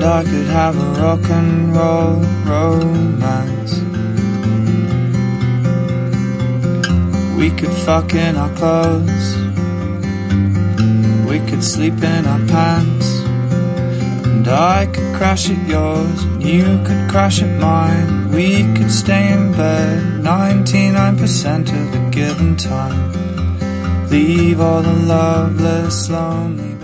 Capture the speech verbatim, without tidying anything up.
And I could have a rock and roll romance. We could fuck in our clothes, we could sleep in our pants. And I could crash at yours, and you could crash at mine. We could stay in bed ninety-nine percent of the given time. Leave all the loveless, lonely